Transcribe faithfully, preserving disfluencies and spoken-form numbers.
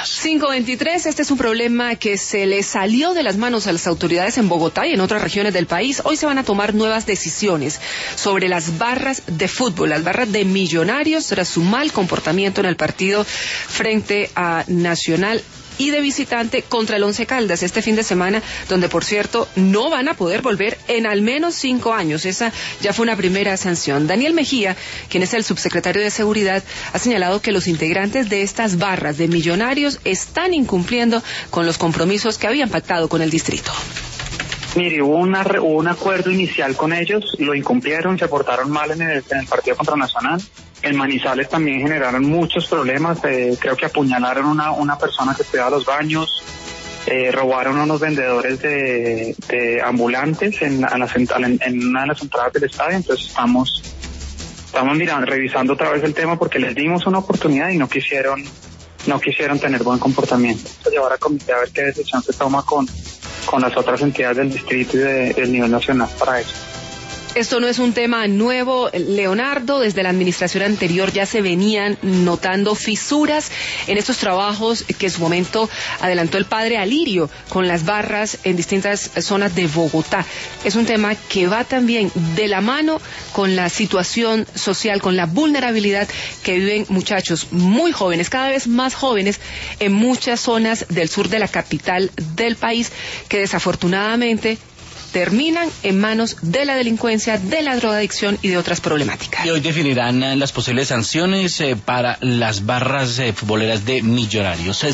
más. cinco veintitrés, este es un problema que se le salió de las manos a las autoridades en Bogotá y en otras regiones del país. Hoy se van a tomar nuevas decisiones sobre las barras de fútbol, las barras de Millonarios, tras su mal comportamiento en el partido frente a Nacional y de visitante contra el Once Caldas este fin de semana, donde por cierto no van a poder volver en al menos cinco años. Esa ya fue una primera sanción. Daniel Mejía, quien es el subsecretario de Seguridad, ha señalado que los integrantes de estas barras de Millonarios están incumpliendo con los compromisos que habían pactado con el distrito. Mire, hubo, una, hubo un acuerdo inicial con ellos, lo incumplieron, se portaron mal en el, en el partido contra Nacional. En Manizales también generaron muchos problemas, eh, creo que apuñalaron a una, una persona que cuidaba los baños, eh, robaron a unos vendedores de, de ambulantes en, en, la, en, en una de las entradas del estadio. Entonces estamos, estamos mirando, revisando otra vez el tema porque les dimos una oportunidad y no quisieron, no quisieron tener buen comportamiento. Entonces llevar a comité a ver qué decisión se toma con con las otras entidades del distrito y de, del nivel nacional para eso. Esto no es un tema nuevo, Leonardo. Desde la administración anterior ya se venían notando fisuras en estos trabajos que en su momento adelantó el padre Alirio con las barras en distintas zonas de Bogotá. Es un tema que va también de la mano con la situación social, con la vulnerabilidad que viven muchachos muy jóvenes, cada vez más jóvenes, en muchas zonas del sur de la capital del país, que desafortunadamente terminan en manos de la delincuencia, de la drogadicción y de otras problemáticas. Y hoy definirán las posibles sanciones eh, para las barras eh, futboleras de Millonarios.